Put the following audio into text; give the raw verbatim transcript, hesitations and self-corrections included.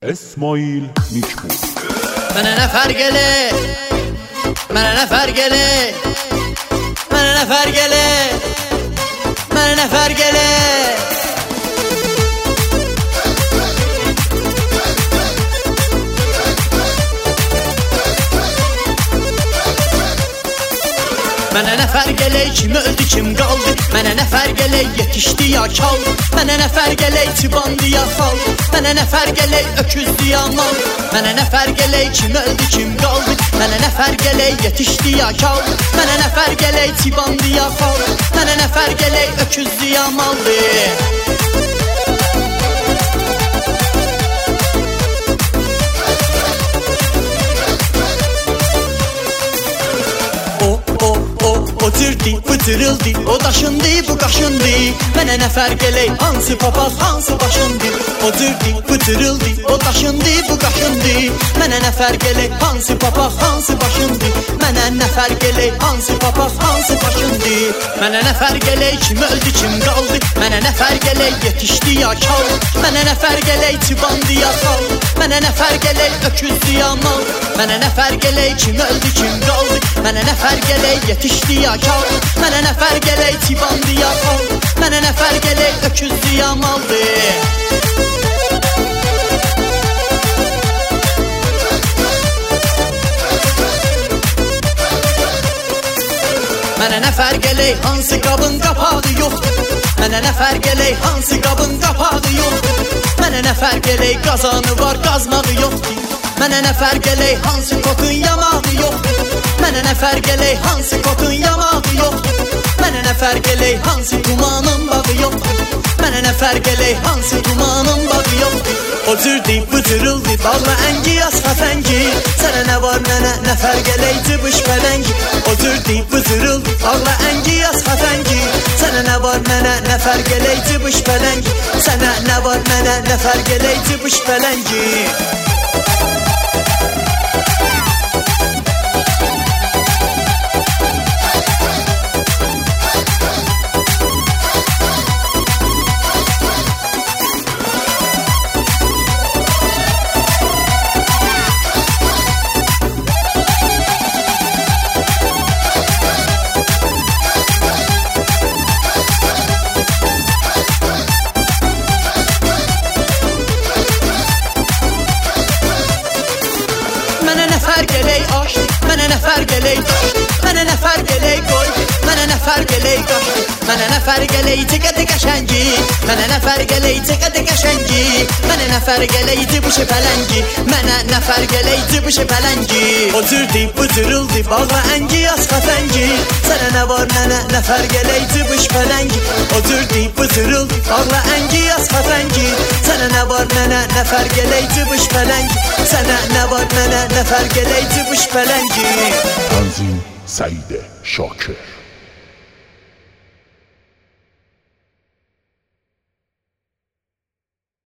اسماعیل نیک‌پور. Mənə nə fərq elə, mənə nə fərq elə, mənə nə fərq elə, mənə nə fərq elə. Mənə nə fərq elə, kim öldü, kim qaldı. Mənə nə fərq elə, yetişdi ya kaldı. Mənə nə fərq elə, tibandı ya xaldı. Mənə nə fərq elə, öküzdü ya mal. Mənə nə fərq elə, kim öldü, kim qaldı. Mənə nə fərq elə, yetişdi ya kaldı. Mənə nə fərq elə, tibandı ya xaldı. Mənə nə fərq elə, öküzdü ya maldı. O dirdi, bıdırıldı, o daşındı, bu qaşındı. Mənə nə fərq elə, hansı papaz, hansı başındı. O dirdi, bıdırıldı, o daşındı, bu qaşındı. Mənə nə fərq elə, hansı papaz, hansı başındı. Mənə nə fərq elə, hansı papaz, hansı başındı. Mənə nə fərq elə, kim öldü, kim qaldı. Mənə nə fərq elə, yetişdi ya kaldı. Mənə nə fərq elə, tibandı ya xaldı. Mənə nə fərq elə, öküzdü ya mal. Mənə nə fərq elə, kim öldü, kim qaldı. Mənə nə fərq elə, yetişdi ya kaldı. Mənə nə fərq elə, tibandı ya xaldı. Mənə nə fərq elə, öküzdü ya maldı. Mənə nə fərq elə, hansı qabın qapağı yoxdur. Mənə nə fərq elə, hansı qabın qapağı yoxdur. Mənə nə fərq elə, qazanı var, qazmağı yoxdur. Mənə nə fərq elə, hansı kotun yamağı yoxdur. Mənə nə fərq elə, hansı kotun yamağı yoxdur. Mənə nə fərq elə, hansı dumanın bağı yoxdur. Mənə nə fərq elə, hansı dumanın bağı yoxdur. O cürdü, bıdırıldı, bağla əngi, yaz xəfəngi. Sənə nə var, mənə nə fərq elə, cıbış pələngi. O cürdü, bıdırıldı, bağla əngi, yaz xəfəngi. Sənə nə var, mənə nə fərq elə, cıbış pələngi. Sənə nə var, mənə nə fərq elə, cıbış pələngi. Mənə nə fərq elə, aş, mənə nə fərq elə, daş. Mənə nə fərq elə, qoy, mənə nə fərq elə, qaş. Mənə nə fərq elə, itiqədi qəşəngi. Mənə nə fərq elə, itiqədi qəşəngi. Mənə nə fərq elə, cıbışı pələngi. Mənə nə fərq elə, cıbışı pələngi. O cürdü, bıdırıldı, bağla əngi, yaz xəfəngi. Sənə nə var, mənə nə fərq elə, cıbış pələngi. O cürdü, bıdırıldı, bağla əngi, yaz xəfəngi. Sənə nə var, mənə nə fərq elə, cıbış pələngi. Sənə nə var, mənə nə fərq elə, cıbış pələngi. تنظیم سعید شاکر.